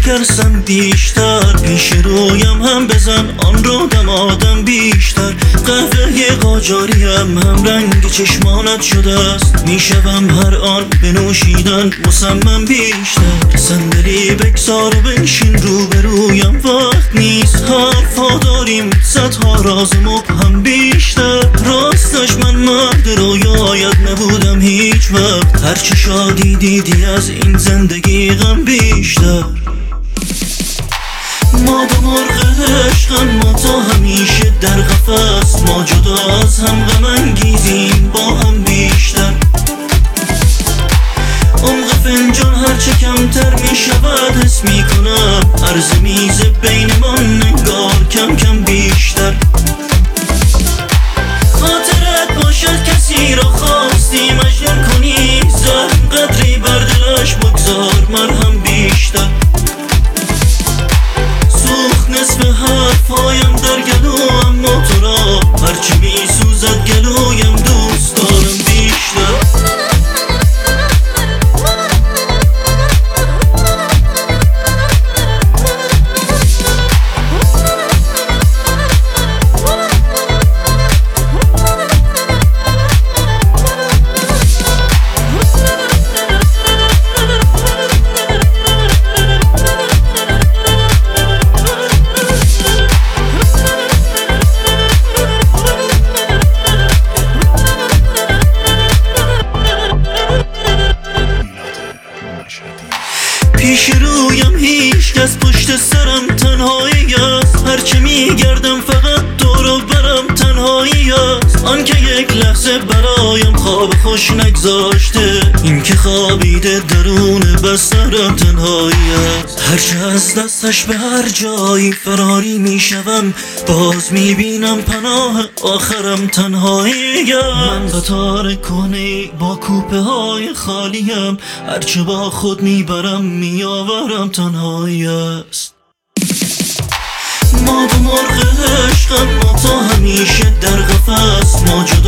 میترسم بیشتر، پیش رویم هم بزن آن رو دمادم بیشتر. قهوه قاجاریم هم رنگ چشمانت شده است، میشوم هر آن بنوشیدن مصمم بیشتر. صندلی بگذار و بنشین روبرویم، وقت نیست حرفا داریم صدها راز مبهم بیشتر. راستش من مرد رویایت نبودم هیچ وقت، هرچه شادی دیدی از این زندگی غم بیشتر. ما دو مرغ عشقم، ما تا همیشه در قفس، ما جدا از هم غم انگیزیم با هم بیشتر. عمق فنجان هرچه کمتر می شود حس می کنم، عرض میز بینمان نگار کم کم بیشتر. خاطرت باشد کسی را خواستی مجنون کنی، زخم قدری بر دلش بگذار مرهم بیشتر. سوخت نصف حرفایم در گلو، اما تو را هرچی می سوزد گلویم دوست دارم بیشتر. پیش رویم هیچ کس، پشت سرم تنهایی است، هرچه میگردم فقط دور و برم تنهایی است. آن که یک لحظه برایم خواب خوش نگذاشته، این که خوابیده درون بسترم تنهایی است. هرچه از دستش به هر جایی فراری میشوم، باز میبینم پناه آخرم تنهایی است. من قطار کهنه با کوپه های خالیم، هرچه با خود میبرم میآورم تنهایی است. ما دو مرغ عشقم، ما تا همیشه در قفس، ما